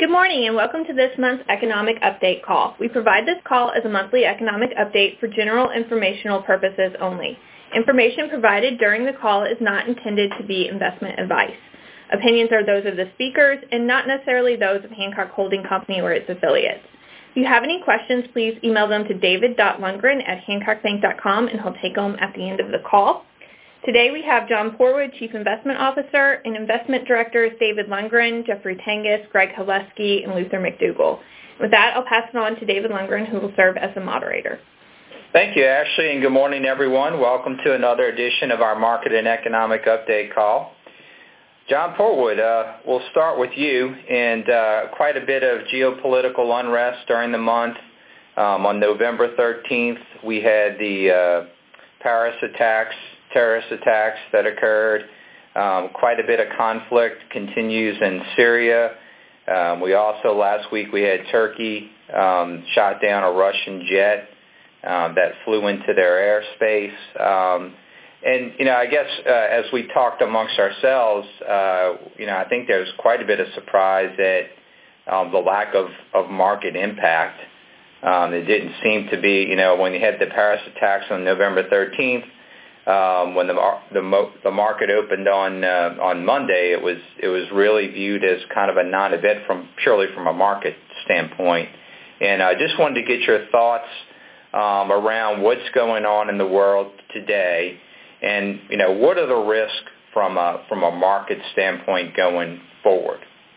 Good morning and welcome to this month's Economic Update call. We provide this call as a monthly economic update for general informational purposes only. Information provided during the call is not intended to be investment advice. Opinions are those of the speakers and not necessarily those of Hancock Holding Company or its affiliates. If you have any questions, please email them to david.lundgren@hancockbank.com and he'll take them at the end of the call. Today we have John Porwood, Chief Investment Officer, and Investment Directors David Lundgren, Jeffrey Tengus, Greg Haleski, and Luther McDougall. With that, I'll pass it on to David Lundgren, who will serve as the moderator. Thank you, Ashley, and good morning, everyone. Welcome to another edition of our Market and Economic Update call. John Porwood, we'll start with you, and quite a bit of geopolitical unrest during the month. On November 13th, we had the Paris terrorist attacks that occurred. Quite a bit of conflict continues in Syria. We also, last week, we had Turkey shot down a Russian jet that flew into their airspace. And, I guess as we talked amongst ourselves, I think there's quite a bit of surprise at the lack of market impact. It didn't seem to be, when you had the Paris attacks on November 13th, when the market opened on Monday, it was really viewed as kind of a non-event purely from a market standpoint. And I just wanted to get your thoughts around what's going on in the world today, and what are the risks from a market standpoint going forward.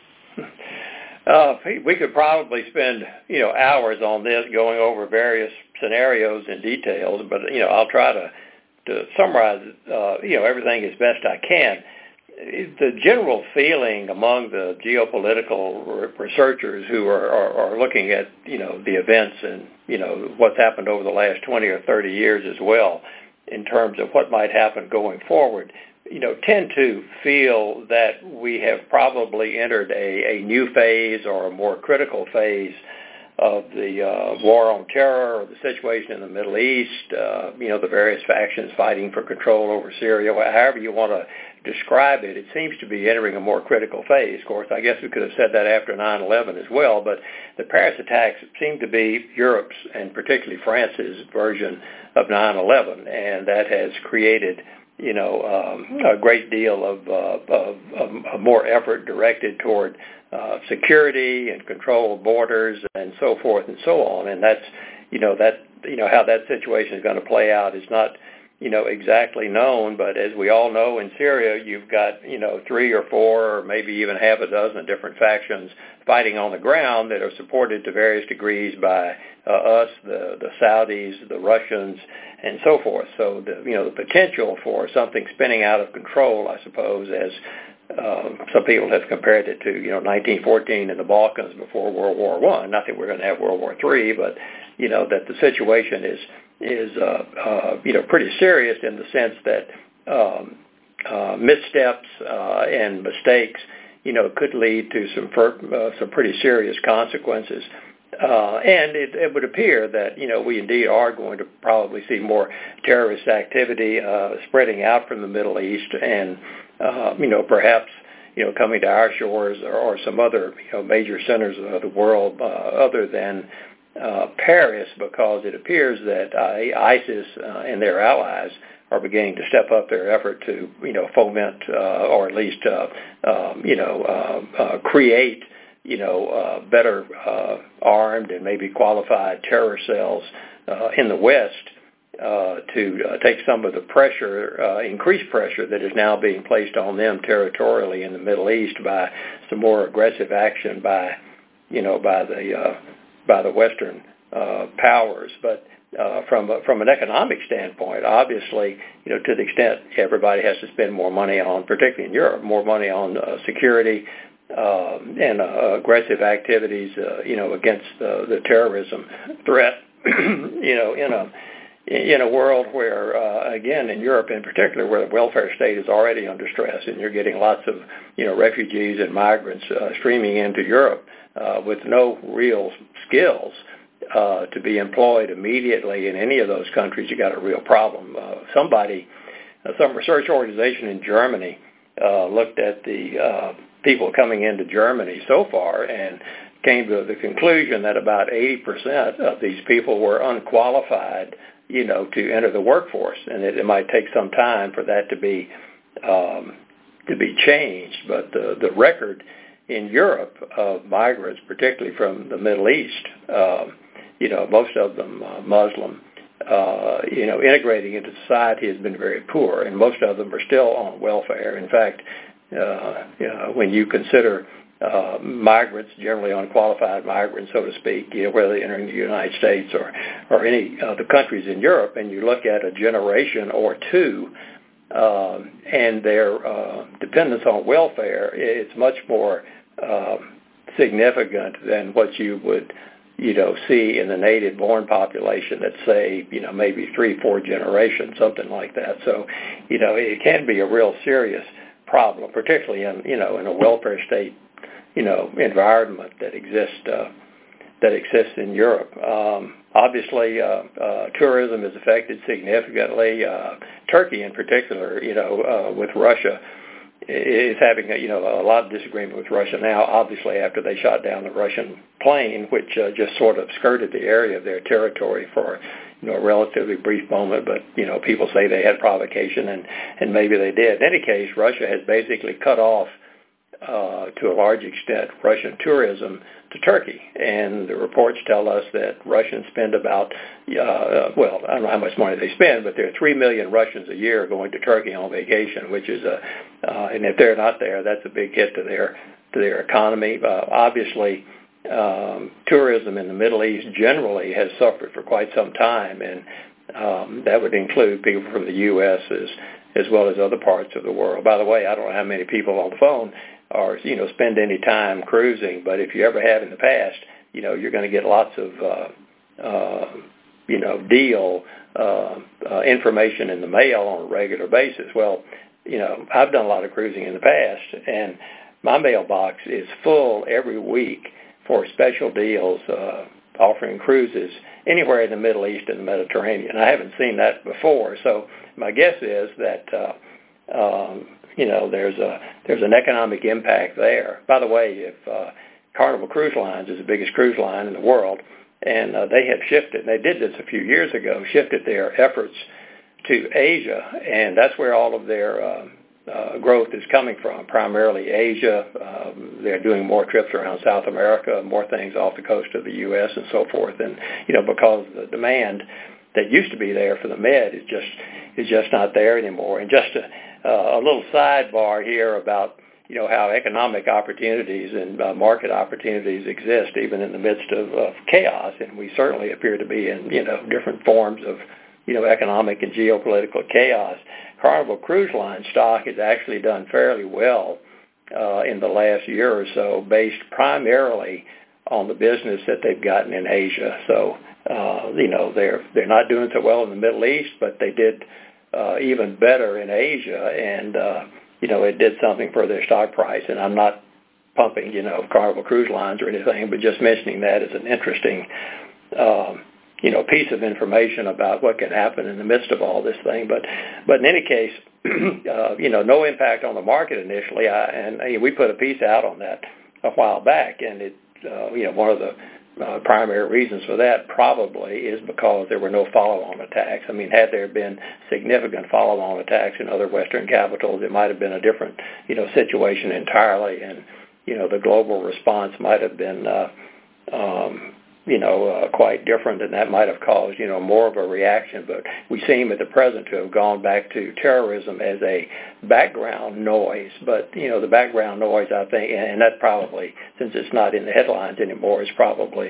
We could probably spend hours on this, going over various scenarios and details, but I'll try to summarize everything as best I can. The general feeling among the geopolitical researchers who are looking at the events and what's happened over the last 20 or 30 years as well, in terms of what might happen going forward, tend to feel that we have probably entered a new phase or a more critical phase of the war on terror, or the situation in the Middle East, the various factions fighting for control over Syria, however you want to describe it. It seems to be entering a more critical phase. Of course, I guess we could have said that after 9/11 as well, but the Paris attacks seem to be Europe's, and particularly France's, version of 9/11, and that has created a great deal of more effort directed toward security and control of borders and so forth and so on. And that's, how that situation is going to play out is not, exactly known. But as we all know, in Syria, you've got, 3 or 4 or maybe even half a dozen different factions fighting on the ground that are supported to various degrees by us, the Saudis, the Russians, and so forth. So, the potential for something spinning out of control, I suppose, as some people have compared it to, 1914 in the Balkans before World War I. Not that we're going to have World War III, but, that the situation is pretty serious in the sense that missteps and mistakes, could lead to some pretty serious consequences. And it would appear that, we indeed are going to probably see more terrorist activity spreading out from the Middle East and, perhaps, coming to our shores or some other, major centers of the world other than Paris, because it appears that ISIS and their allies are beginning to step up their effort to, foment or at least, create, better armed and maybe qualified terror cells in the West to take some of the pressure, increased pressure that is now being placed on them territorially in the Middle East by some more aggressive action by the Western powers. But from an economic standpoint, obviously, to the extent everybody has to spend more money on, particularly in Europe, more money on security and aggressive activities, against the terrorism threat, in a world where, again, in Europe in particular, where the welfare state is already under stress, and you're getting lots of, refugees and migrants streaming into Europe with no real skills to be employed immediately in any of those countries, you got a real problem. Some research organization in Germany looked at the people coming into Germany so far, and came to the conclusion that about 80% of these people were unqualified, to enter the workforce, and it might take some time for that to be changed. But the record in Europe of migrants, particularly from the Middle East, most of them Muslim, integrating into society has been very poor, and most of them are still on welfare. In fact, when you consider migrants, generally unqualified migrants, so to speak, whether they enter the United States or any of the countries in Europe, and you look at a generation or two, and their dependence on welfare, it's much more significant than what you would see in the native-born population that say, maybe 3-4 generations, something like that. So, it can be a real serious problem, particularly in a welfare state, environment that exists in Europe. Obviously, tourism is affected significantly. Turkey, in particular, with Russia, is having a lot of disagreement with Russia now, obviously, after they shot down the Russian plane, which just sort of skirted the area of their territory for a relatively brief moment. But, people say they had provocation, and maybe they did. In any case, Russia has basically cut off, to a large extent, Russian tourism to Turkey. And the reports tell us that Russians spend about, I don't know how much money they spend, but there are 3 million Russians a year going to Turkey on vacation, which is and if they're not there, that's a big hit to their economy. Obviously, tourism in the Middle East generally has suffered for quite some time, and that would include people from the U.S. as well as other parts of the world. By the way, I don't know how many people on the phone or spend any time cruising, but if you ever have in the past, you're going to get lots of deal information in the mail on a regular basis. Well, I've done a lot of cruising in the past, and my mailbox is full every week for special deals offering cruises anywhere in the Middle East and the Mediterranean. I haven't seen that before, so my guess is that there's an economic impact there. By the way, if Carnival Cruise Lines is the biggest cruise line in the world, and they have shifted, and they did this a few years ago, shifted their efforts to Asia, and that's where all of their growth is coming from, primarily Asia. They're doing more trips around South America, more things off the coast of the U.S. and so forth, and because the demand that used to be there for the Med is just not there anymore. And just a little sidebar here about how economic opportunities and market opportunities exist even in the midst of chaos, and we certainly appear to be in different forms of economic and geopolitical chaos. Carnival Cruise Line stock has actually done fairly well in the last year or so, based primarily on the business that they've gotten in Asia. So they're not doing so well in the Middle East, but they did even better in Asia, and it did something for their stock price. And I'm not pumping Carnival Cruise Lines or anything, but just mentioning that as an interesting piece of information about what can happen in the midst of all this thing. But in any case, no impact on the market initially. And we put a piece out on that a while back, and it one of the primary reasons for that probably is because there were no follow-on attacks. I mean, had there been significant follow-on attacks in other Western capitals, it might have been a different situation entirely, and the global response might have been quite different, and that might have caused, more of a reaction. But we seem at the present to have gone back to terrorism as a background noise. But, the background noise, I think, and that probably, since it's not in the headlines anymore, is probably,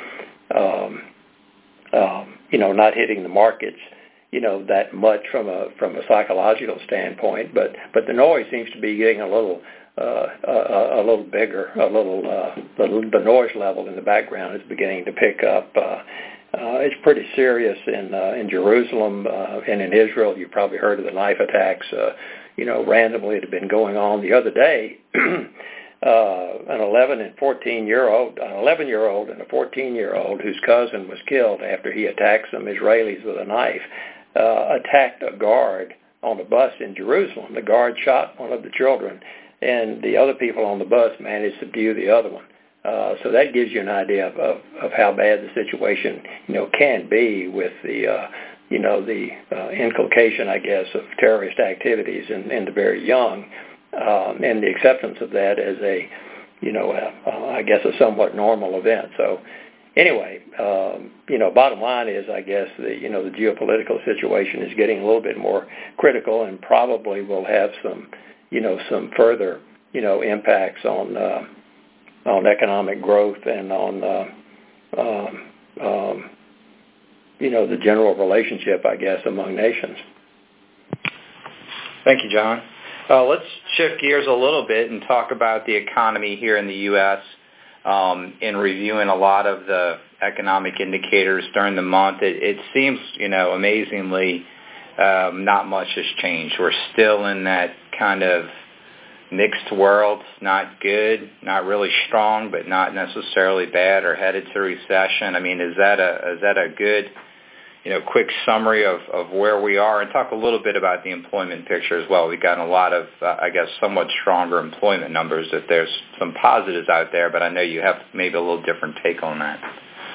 not hitting the markets, that much from a psychological standpoint. But the noise seems to be getting a little bigger, the noise level in the background is beginning to pick up. It's pretty serious in Jerusalem and in Israel. You've probably heard of the knife attacks, randomly that have been going on. The other day, an 11 and 14-year-old, an 11-year-old and a 14-year-old whose cousin was killed after he attacked some Israelis with a knife, attacked a guard on a bus in Jerusalem. The guard shot one of the children, and the other people on the bus managed to subdue the other one. So that gives you an idea of how bad the situation, can be with the, inculcation, I guess, of terrorist activities in the very young, and the acceptance of that as a, I guess, a somewhat normal event. So anyway, bottom line is, I guess, the geopolitical situation is getting a little bit more critical, and probably will have some further, impacts on economic growth and on, the general relationship, I guess, among nations. Thank you, John. Let's shift gears a little bit and talk about the economy here in the U.S. In reviewing a lot of the economic indicators during the month, it seems, amazingly, not much has changed. We're still in that kind of mixed world, not good, not really strong, but not necessarily bad or headed to recession. I mean, is that a good, quick summary of where we are? And talk a little bit about the employment picture as well. We've gotten a lot of, I guess, somewhat stronger employment numbers. If there's some positives out there, but I know you have maybe a little different take on that.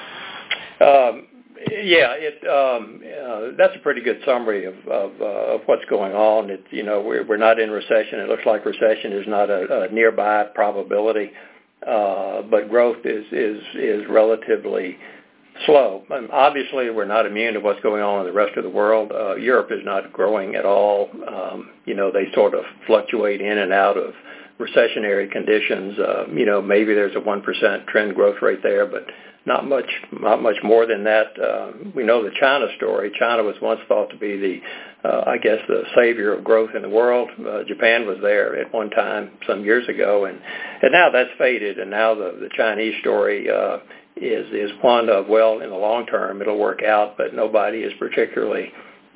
That's a pretty good summary of what's going on. We're not in recession. It looks like recession is not a nearby probability, but growth is relatively slow. Obviously, we're not immune to what's going on in the rest of the world. Europe is not growing at all. They sort of fluctuate in and out of recessionary conditions. Maybe there's a 1% trend growth rate there, but not much more than that. We know the China story. China was once thought to be the savior of growth in the world. Japan was there at one time some years ago, and now that's faded. And now the Chinese story is one of, well, in the long term it'll work out, but nobody is particularly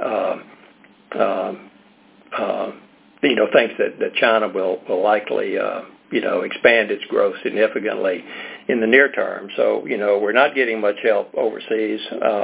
thinks that China will likely expand its growth significantly in the near term. So, we're not getting much help overseas.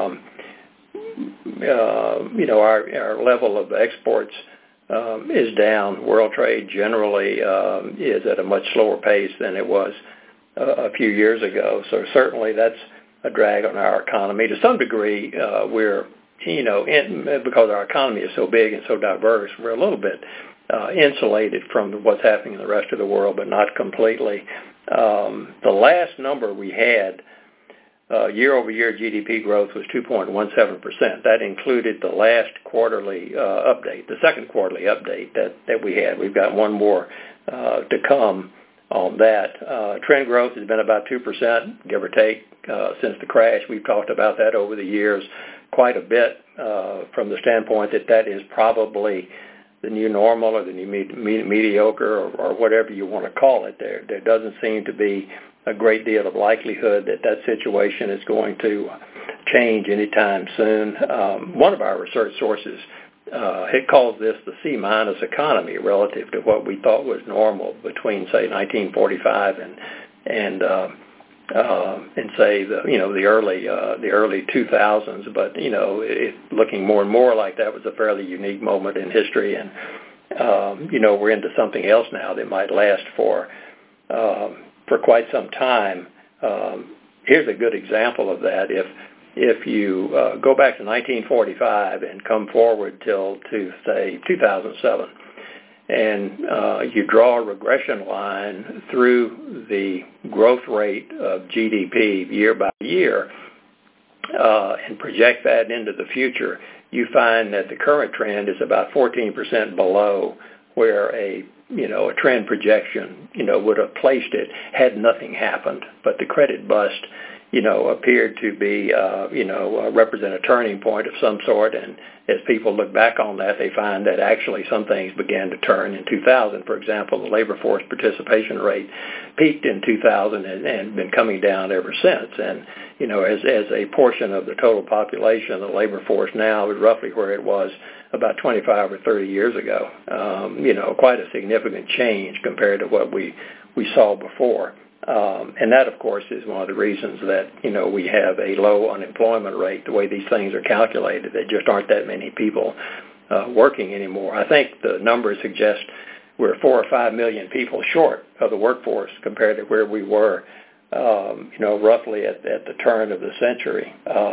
Our level of exports is down. World trade generally is at a much slower pace than it was a few years ago. So certainly that's a drag on our economy. To some degree, we're, because our economy is so big and so diverse, we're a little bit insulated from what's happening in the rest of the world, but not completely. The last number we had, year-over-year GDP growth was 2.17%. That included the last quarterly update, the second quarterly update that we had. We've got one more to come on that. Trend growth has been about 2%, give or take, since the crash. We've talked about that over the years quite a bit from the standpoint that is probably the new normal or the new mediocre or whatever you want to call it. There doesn't seem to be a great deal of likelihood that situation is going to change anytime soon. One of our research sources it calls this the C- economy relative to what we thought was normal between, say, 1945 and say the early 2000s. But it's looking more and more like that was a fairly unique moment in history, and we're into something else now that might last for quite some time. Here's a good example of that. If you go back to 1945 and come forward to say 2007, and you draw a regression line through the growth rate of GDP year by year and project that into the future, you find that the current trend is about 14% below where a trend projection would have placed it had nothing happened. But the credit bust appeared to be, represent a turning point of some sort. And as people look back on that, they find that actually some things began to turn in 2000. For example, the labor force participation rate peaked in 2000 and been coming down ever since. And, as a portion of the total population, the labor force now is roughly where it was about 25 or 30 years ago. Quite a significant change compared to what we saw before. And that, of course, is one of the reasons that, we have a low unemployment rate. The way these things are calculated, there just aren't that many people working anymore. I think the numbers suggest we're 4 or 5 million people short of the workforce compared to where we were, roughly at the turn of the century.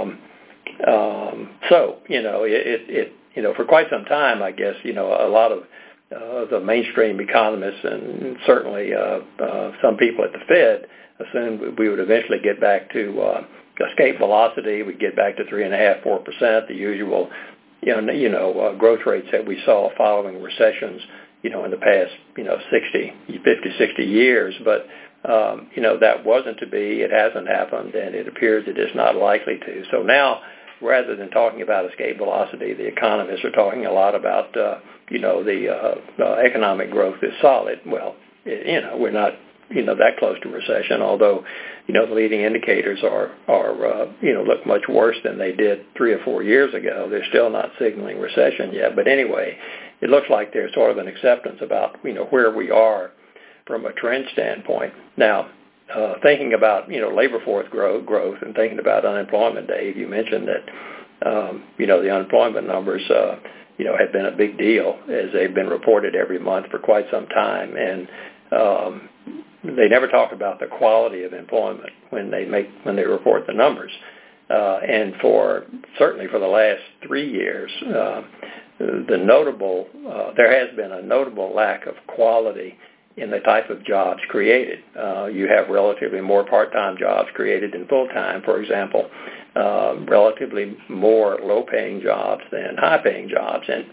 So, for quite some time, I guess, a lot of the mainstream economists and certainly some people at the Fed assumed we would eventually get back to escape velocity. We'd get back to 3.5%, 4%, the usual, growth rates that we saw following recessions, in the past, 50, 60 years. But, that wasn't to be. It hasn't happened, and it appears it is not likely to. So now, rather than talking about escape velocity, the economists are talking a lot about, the economic growth is solid. Well, we're not, that close to recession, although, the leading indicators are look much worse than they did 3 or 4 years ago. They're still not signaling recession yet. But anyway, it looks like there's sort of an acceptance about, where we are from a trend standpoint. Now, thinking about, labor force growth and thinking about unemployment, Dave, you mentioned that, the unemployment numbers, have been a big deal as they've been reported every month for quite some time. And they never talk about the quality of employment when they report the numbers. And certainly for the last 3 years, there has been a notable lack of quality in the type of jobs created. You have relatively more part-time jobs created than full-time, for example, relatively more low-paying jobs than high-paying jobs. And,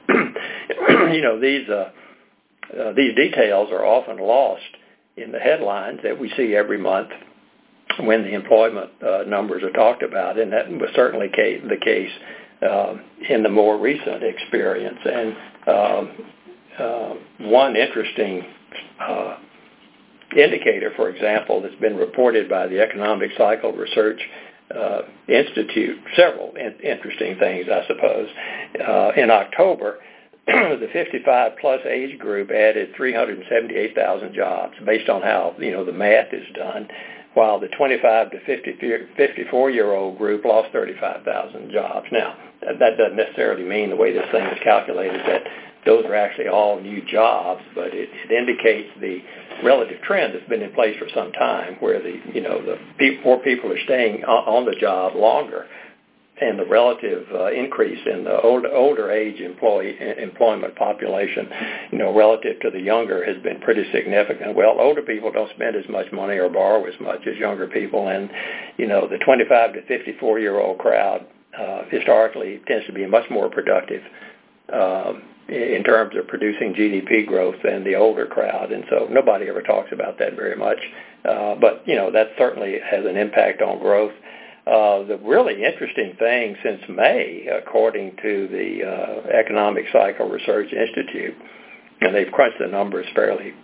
these details are often lost in the headlines that we see every month when the employment numbers are talked about, and that was certainly the case in the more recent experience. And one interesting indicator, for example, that's been reported by the Economic Cycle Research Institute, several interesting things, I suppose. In October, the 55-plus age group added 378,000 jobs based on how, the math is done, while the 25 to 54-year-old group lost 35,000 jobs. Now, that doesn't necessarily mean the way this thing is calculated that those are actually all new jobs, but it indicates the relative trend that's been in place for some time, where more people are staying on the job longer, and the relative increase in the older age employment population, relative to the younger, has been pretty significant. Well, older people don't spend as much money or borrow as much as younger people, and the 25 to 54-year-old crowd historically tends to be much more productive in terms of producing GDP growth than the older crowd, and so nobody ever talks about that very much. But that certainly has an impact on growth. The really interesting thing since May, according to the Economic Cycle Research Institute, and they've crunched the numbers fairly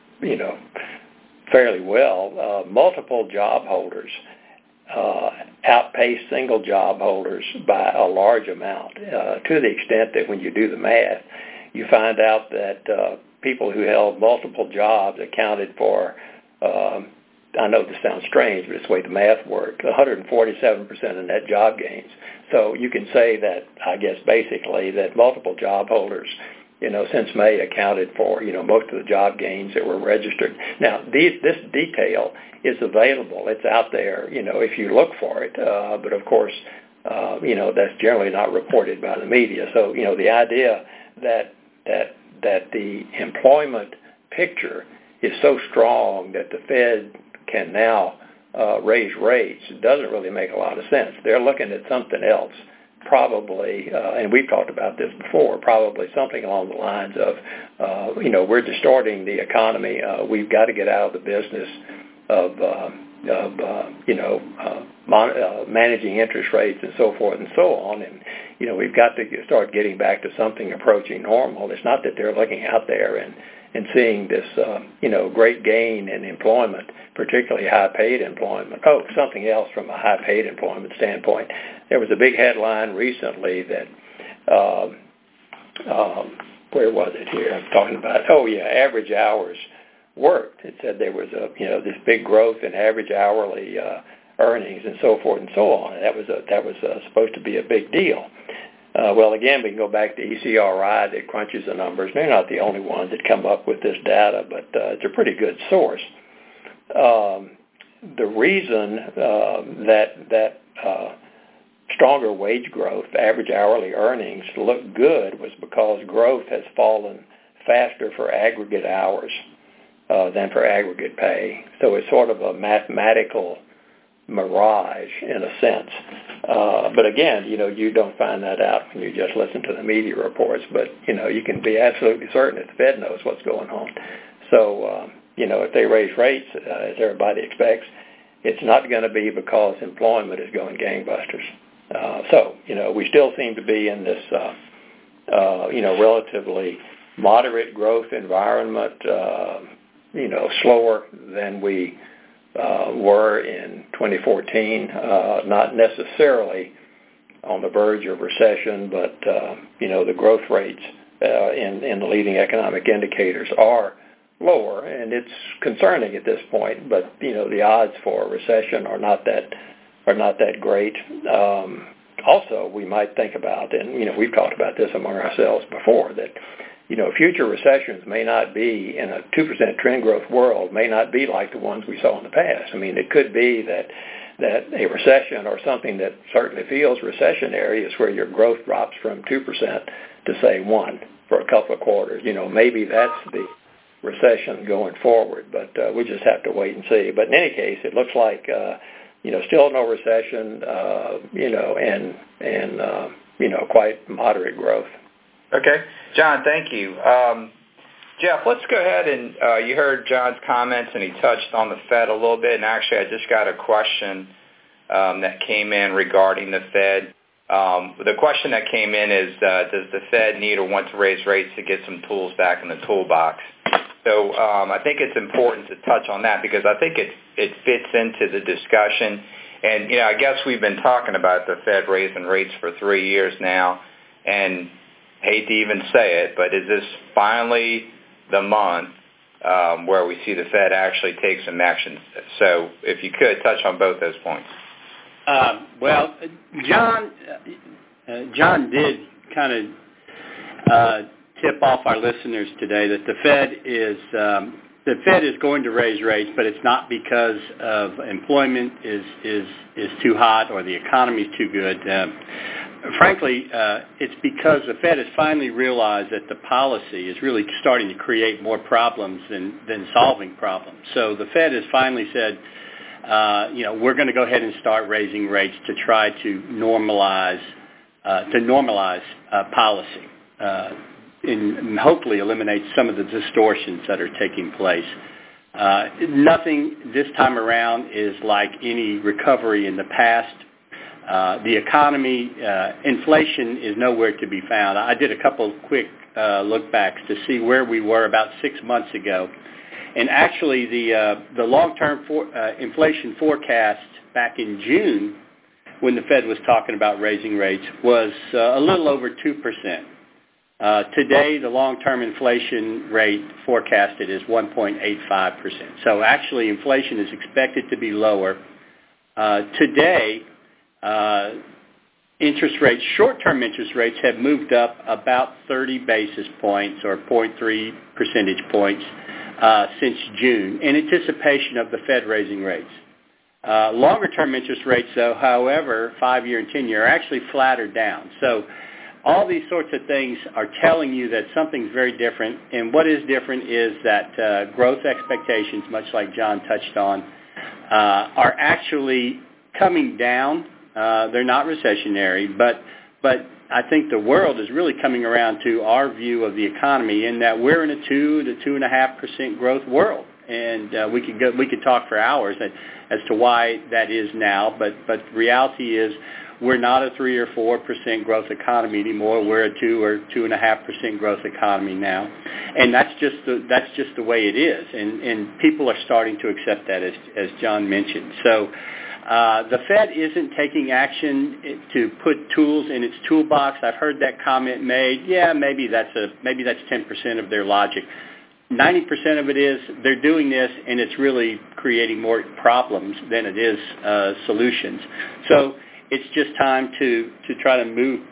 well, multiple job holders outpaced single job holders by a large amount, to the extent that when you do the math, you find out that people who held multiple jobs accounted for, I know this sounds strange, but it's the way the math worked, 147% of net job gains. So you can say that, I guess, basically that multiple job holders, since May accounted for, most of the job gains that were registered. Now, this detail is available. It's out there, if you look for it. But, of course, that's generally not reported by the media. So, the idea that the employment picture is so strong that the Fed can now raise rates doesn't really make a lot of sense. They're looking at something else, probably, and we've talked about this before, probably something along the lines of, we're distorting the economy. We've got to get out of the business of managing interest rates and so forth and so on. And, we've got to start getting back to something approaching normal. It's not that they're looking out there and seeing this, great gain in employment, particularly high-paid employment. Oh, something else from a high-paid employment standpoint. There was a big headline recently that, where was it here? I'm talking about, average hours worked. It said there was this big growth in average hourly earnings and so forth and so on. And that was supposed to be a big deal. Well, again, we can go back to ECRI that crunches the numbers. They're not the only ones that come up with this data, but it's a pretty good source. The reason that stronger wage growth, average hourly earnings look good was because growth has fallen faster for aggregate hours than for aggregate pay. So it's sort of a mathematical mirage in a sense. But again, you don't find that out when you just listen to the media reports. But, you can be absolutely certain that the Fed knows what's going on. So, if they raise rates, as everybody expects, it's not going to be because employment is going gangbusters. So, we still seem to be in this, relatively moderate growth environment, slower than we were in 2014, not necessarily on the verge of recession, but, the growth rates in the leading economic indicators are lower, and it's concerning at this point, but, the odds for a recession are not that great. Also, we might think about, and, we've talked about this among ourselves before, that, future recessions may not be, in a 2% trend growth world, may not be like the ones we saw in the past. I mean, it could be that a recession or something that certainly feels recessionary is where your growth drops from 2% to, say, 1% for a couple of quarters. Maybe that's the recession going forward, but we just have to wait and see. But in any case, it looks like, still no recession, and quite moderate growth. Okay. John, thank you. Jeff, let's go ahead and you heard John's comments, and he touched on the Fed a little bit, and actually I just got a question that came in regarding the Fed. The question that came in is, does the Fed need or want to raise rates to get some tools back in the toolbox? So I think it's important to touch on that because I think it fits into the discussion. And, I guess we've been talking about the Fed raising rates for 3 years now, and hate to even say it, but is this finally the month where we see the Fed actually take some action? So if you could touch on both those points. Well, John did kind of tip off our listeners today that the Fed is going to raise rates, but it's not because of employment is too hot or the economy is too good. Frankly, it's because the Fed has finally realized that the policy is really starting to create more problems than solving problems. So the Fed has finally said, we're going to go ahead and start raising rates to try to normalize policy and hopefully eliminate some of the distortions that are taking place. Nothing this time around is like any recovery in the past. The economy, inflation is nowhere to be found. I did a couple of quick look backs to see where we were about 6 months ago. And actually the long-term inflation forecast back in June when the Fed was talking about raising rates was a little over 2%. Today, the long-term inflation rate forecasted is 1.85%. So actually inflation is expected to be lower. Today, interest rates, short-term interest rates have moved up about 30 basis points or 0.3 percentage points since June in anticipation of the Fed raising rates. Longer-term interest rates, though, however, 5-year and 10-year, are actually flattered down. So all these sorts of things are telling you that something's very different, and what is different is that growth expectations, much like John touched on, are actually coming down. They're not recessionary, but I think the world is really coming around to our view of the economy in that we're in a 2 to 2.5% growth world, and we could talk for hours as to why that is now. But reality is we're not a 3 or 4% growth economy anymore. We're a 2 or 2.5% growth economy now, and that's just the way it is. And people are starting to accept that, as John mentioned. So. The Fed isn't taking action to put tools in its toolbox. I've heard that comment made. Yeah, maybe that's 10% of their logic. 90% of it is they're doing this, and it's really creating more problems than it is solutions. So it's just time to try to move back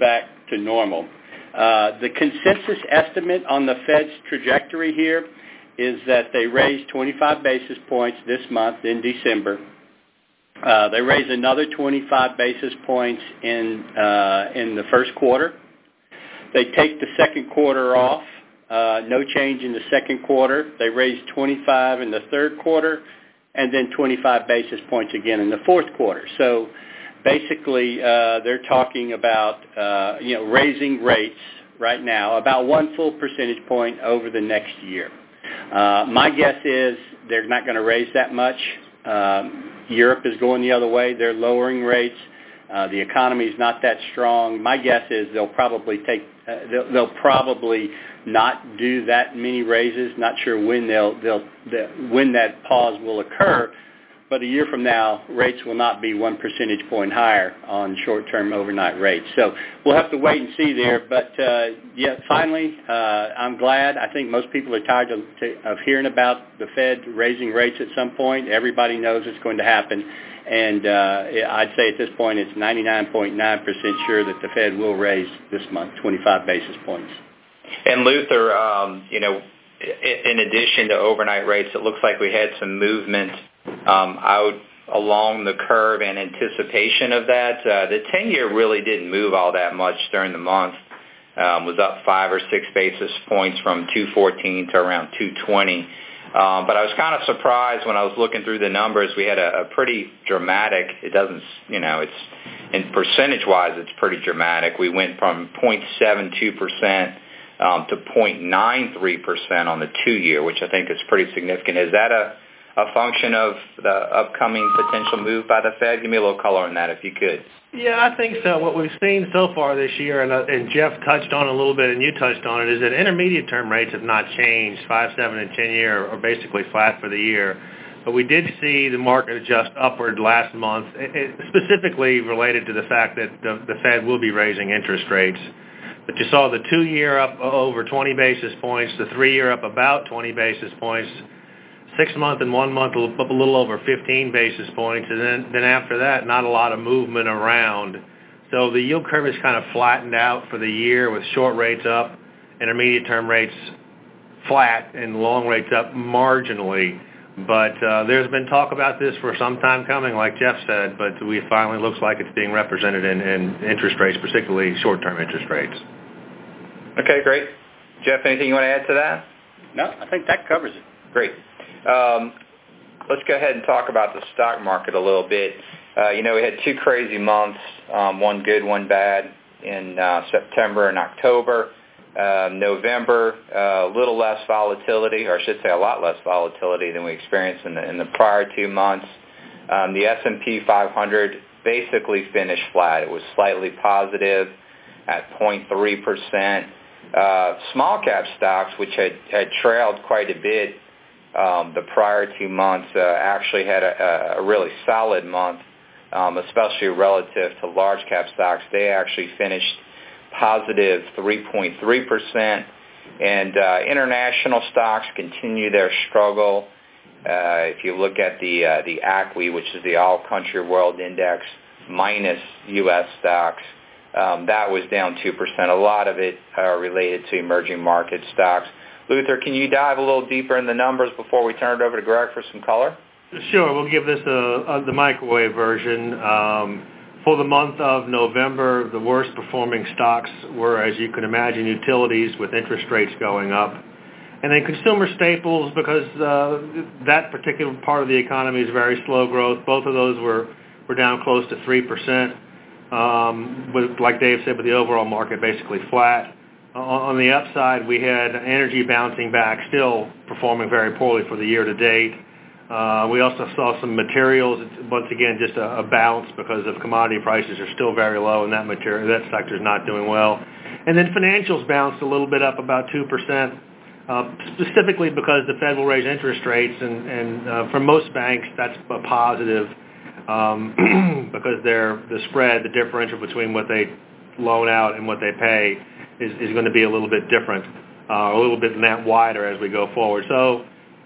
to normal. The consensus estimate on the Fed's trajectory here is that they raised 25 basis points this month in December. They raised another 25 basis points in the first quarter. They take the second quarter off. No change in the second quarter. They raised 25 in the third quarter, and then 25 basis points again in the fourth quarter. So basically, they're talking about raising rates right now about 1 full percentage point over the next year. My guess is they're not going to raise that much. Europe is going the other way. They're lowering rates. The economy is not that strong. My guess is they'll probably not do that many raises. Not sure when when that pause will occur. But a year from now, rates will not be 1 percentage point higher on short-term overnight rates. So we'll have to wait and see there. But, finally, I'm glad. I think most people are tired of hearing about the Fed raising rates at some point. Everybody knows it's going to happen. And I'd say at this point it's 99.9% sure that the Fed will raise this month 25 basis points. And Luther, in addition to overnight rates, it looks like we had some movement out along the curve in anticipation of that. The 10-year really didn't move all that much during the month. Was up 5 or 6 basis points from 214 to around 220. But I was kind of surprised when I was looking through the numbers. We had a pretty dramatic, it's in percentage-wise, it's pretty dramatic. We went from 0.72% to 0.93% on the 2-year, which I think is pretty significant. Is that a function of the upcoming potential move by the Fed? Give me a little color on that if you could. Yeah, I think so. What we've seen so far this year, and Jeff touched on it a little bit and you touched on it, is that intermediate term rates have not changed. 5, 7, and 10-year are basically flat for the year. But we did see the market adjust upward last month, specifically related to the fact that the Fed will be raising interest rates. But you saw the 2-year up over 20 basis points, the 3-year up about 20 basis points, 6-month and 1 month up a little over 15 basis points, and then after that, not a lot of movement around. So the yield curve is kind of flattened out for the year with short rates up, intermediate term rates flat, and long rates up marginally. But there's been talk about this for some time coming, like Jeff said, but we finally looks like it's being represented in interest rates, particularly short-term interest rates. Okay, great. Jeff, anything you want to add to that? No, I think that covers it. Great. Let's go ahead and talk about the stock market a little bit. We had 2 crazy months, one good, one bad, in September and October. November, a little less volatility, or I should say a lot less volatility than we experienced in the prior 2 months. The S&P 500 basically finished flat. It was slightly positive at 0.3%. Small cap stocks, which had trailed quite a bit the prior 2 months, actually had a really solid month, especially relative to large cap stocks. They actually finished positive 3.3%, and international stocks continue their struggle. If you look at the ACWI, which is the All Country World Index, minus U.S. stocks, that was down 2%. A lot of it related to emerging market stocks. Luther, can you dive a little deeper in the numbers before we turn it over to Greg for some color? Sure. We'll give this the microwave version. For the month of November, the worst performing stocks were, as you can imagine, utilities with interest rates going up. And then consumer staples, because that particular part of the economy is very slow growth. Both of those were down close to 3%. Like Dave said, with the overall market basically flat. On the upside, we had energy bouncing back, still performing very poorly for the year to date. We also saw some materials, once again, just a bounce because of commodity prices are still very low, and that sector is not doing well. And then financials bounced a little bit up, about 2%, specifically because the Fed will raise interest rates, and for most banks, that's a positive because the spread, the differential between what they loan out and what they pay is going to be a little bit different, a little bit wider as we go forward. So,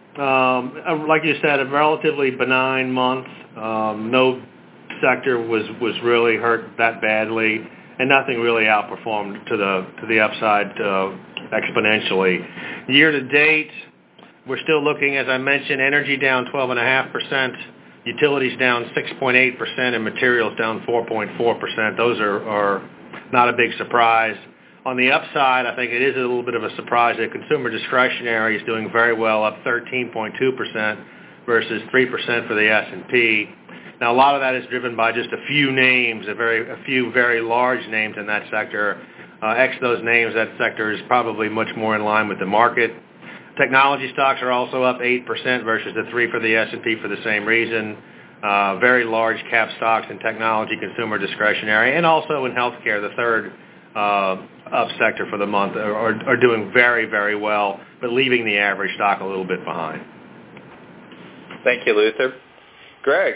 like you said, a relatively benign month. No sector was really hurt that badly. and nothing really outperformed to the upside exponentially. Year to date, we're still looking, as I mentioned, energy down 12.5%, utilities down 6.8%, and materials down 4.4%. Those are not a big surprise. On the upside, I think it is a little bit of a surprise that consumer discretionary is doing very well, up 13.2% versus 3% for the S&P. Now, a lot of that is driven by just a few names, a few very large names in that sector. X those names, that sector is probably much more in line with the market. Technology stocks are also up 8% versus the 3% for the S&P for the same reason. Very large cap stocks in technology, consumer discretionary, and also in healthcare, the third up sector for the month, are doing very, very well, but leaving the average stock a little bit behind. Thank you, Luther. Greg,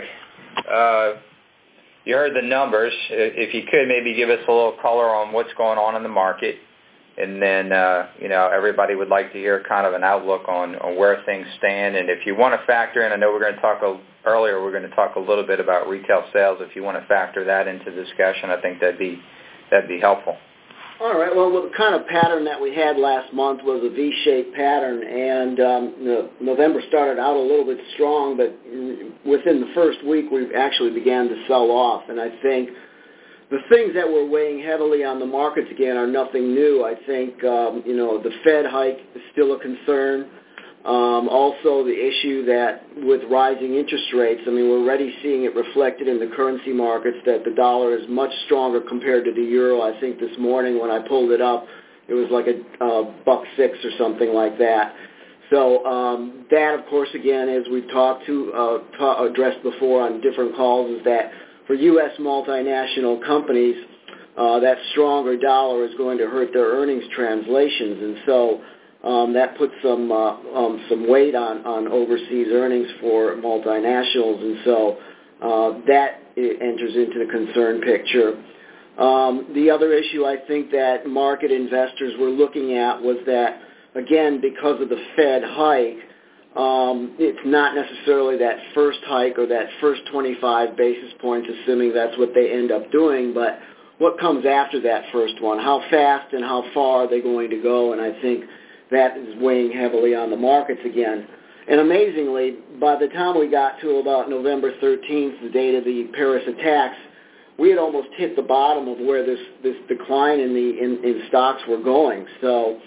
you heard the numbers. If you could maybe give us a little color on what's going on in the market. And then, everybody would like to hear kind of an outlook on where things stand. And if you want to factor in, I know we're going to talk earlier, we're going to talk a little bit about retail sales. If you want to factor that into discussion, I think that'd be helpful. All right. Well, the kind of pattern that we had last month was a V-shaped pattern, and November started out a little bit strong, but within the first week, we actually began to sell off. And I think the things that were weighing heavily on the markets again are nothing new. I think, the Fed hike is still a concern. Also, the issue that with rising interest rates, we're already seeing it reflected in the currency markets that the dollar is much stronger compared to the euro. I think this morning when I pulled it up, it was like $1.06 or something like that. So that, of course, again, as we've addressed before on different calls, is that for U.S. multinational companies, that stronger dollar is going to hurt their earnings translations, and so that puts some weight on overseas earnings for multinationals, and so that enters into the concern picture. The other issue I think that market investors were looking at was that, again, because of the Fed hike, it's not necessarily that first hike or that first 25 basis points, assuming that's what they end up doing, but what comes after that first one? How fast and how far are they going to go? And I think that is weighing heavily on the markets again. And amazingly, by the time we got to about November 13th, the date of the Paris attacks, we had almost hit the bottom of where this decline in stocks were going. So,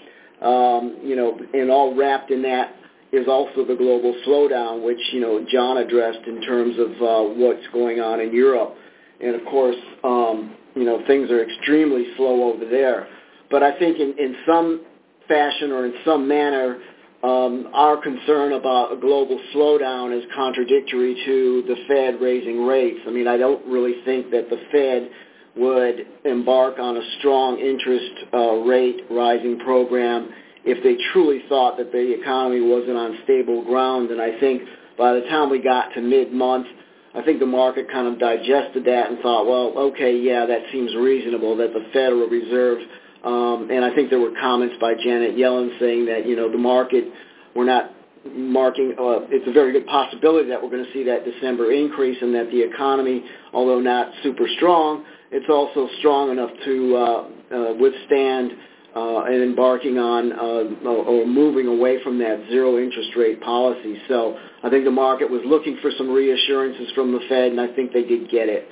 and all wrapped in that is also the global slowdown, which, John addressed in terms of what's going on in Europe. And, of course, things are extremely slow over there. But I think in some fashion or in some manner, our concern about a global slowdown is contradictory to the Fed raising rates. I don't really think that the Fed would embark on a strong interest rate rising program if they truly thought that the economy wasn't on stable ground. And I think by the time we got to mid-month, I think the market kind of digested that and thought, well, okay, yeah, that seems reasonable that the Federal Reserve, and I think there were comments by Janet Yellen saying that, the market, we're not marking, it's a very good possibility that we're going to see that December increase and that the economy, although not super strong, it's also strong enough to withstand and embarking on or moving away from that zero interest rate policy. So I think the market was looking for some reassurances from the Fed, and I think they did get it.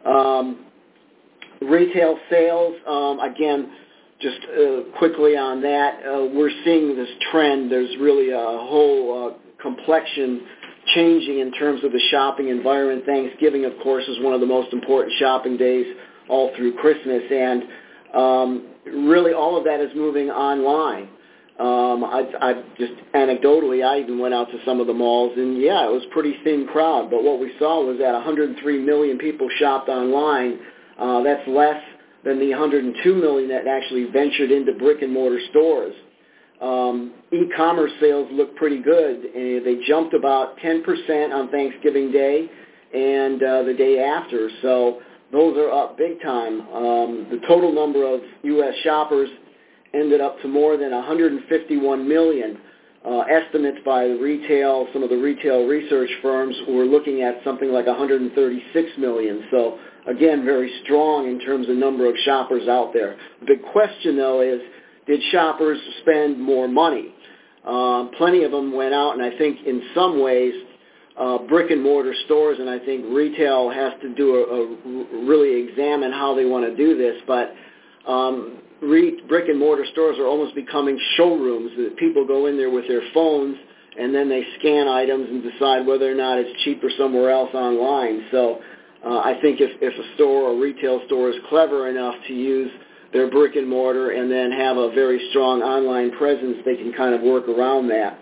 Retail sales, again, just quickly on that, we're seeing this trend. There's really a whole complexion changing in terms of the shopping environment. Thanksgiving, of course, is one of the most important shopping days all through Christmas, and really all of that is moving online. I just anecdotally, I even went out to some of the malls, and yeah, it was a pretty thin crowd, but what we saw was that 103 million people shopped online. That's less than the 102 million that actually ventured into brick-and-mortar stores. E-commerce sales look pretty good. They jumped about 10% on Thanksgiving Day and the day after, so those are up big time. The total number of U.S. shoppers ended up to more than 151 million. estimates by some of the retail research firms were looking at something like 136 million. So again, very strong in terms of number of shoppers out there. The big question, though, is did shoppers spend more money? Plenty of them went out, and I think in some ways brick and mortar stores, and I think retail has to do really examine how they want to do this, but brick and mortar stores are almost becoming showrooms that people go in there with their phones and then they scan items and decide whether or not it's cheaper somewhere else online. So I think if a store or retail store is clever enough to use their brick and mortar and then have a very strong online presence, they can kind of work around that.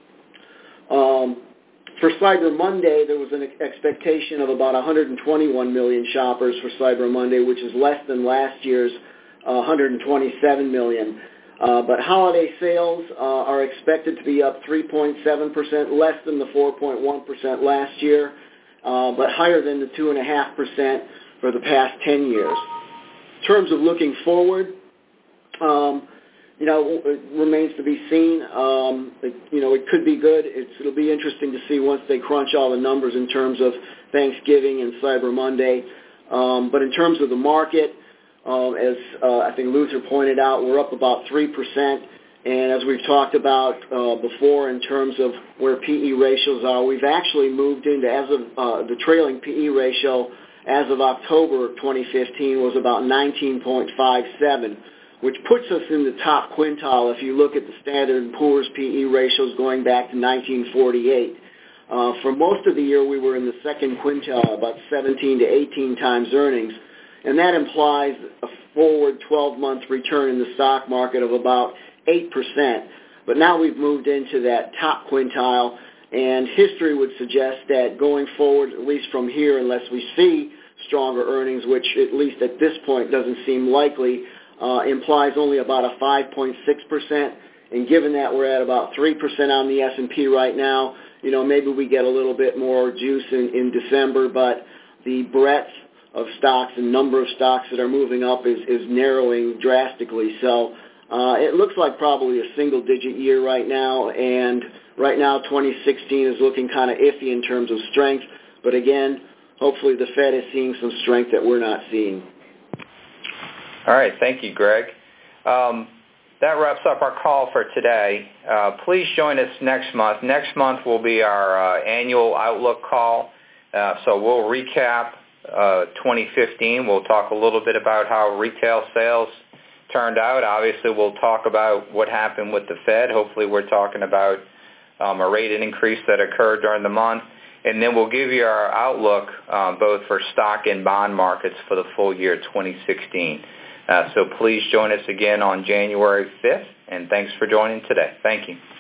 For Cyber Monday, there was an expectation of about 121 million shoppers for Cyber Monday, which is less than last year's 127 million. But holiday sales are expected to be up 3.7%, less than the 4.1% last year, but higher than the 2.5% for the past 10 years. In terms of looking forward, it remains to be seen. It could be good. It'll be interesting to see once they crunch all the numbers in terms of Thanksgiving and Cyber Monday. But in terms of the market, as I think Luther pointed out, we're up about 3%. And as we've talked about before in terms of where PE ratios are, we've actually moved into, as of the trailing PE ratio as of October 2015 was about 19.57, which puts us in the top quintile if you look at the Standard & Poor's PE ratios going back to 1948. For most of the year, we were in the second quintile, about 17 to 18 times earnings, and that implies a forward 12-month return in the stock market of about 8%. But now we've moved into that top quintile, and history would suggest that going forward, at least from here, unless we see stronger earnings, which at least at this point doesn't seem likely, implies only about a 5.6%. And given that we're at about 3% on the S&P right now, maybe we get a little bit more juice in December, but the breadth of stocks and number of stocks that are moving up is narrowing drastically. So it looks like probably a single-digit year right now, and right now 2016 is looking kind of iffy in terms of strength. But again, hopefully the Fed is seeing some strength that we're not seeing. All right. Thank you, Greg. That wraps up our call for today. Please join us next month. Next month will be our annual Outlook call. So we'll recap 2015. We'll talk a little bit about how retail sales turned out. Obviously, we'll talk about what happened with the Fed. Hopefully, we're talking about a rate increase that occurred during the month. And then we'll give you our outlook both for stock and bond markets for the full year 2016. So please join us again on January 5th, and thanks for joining today. Thank you.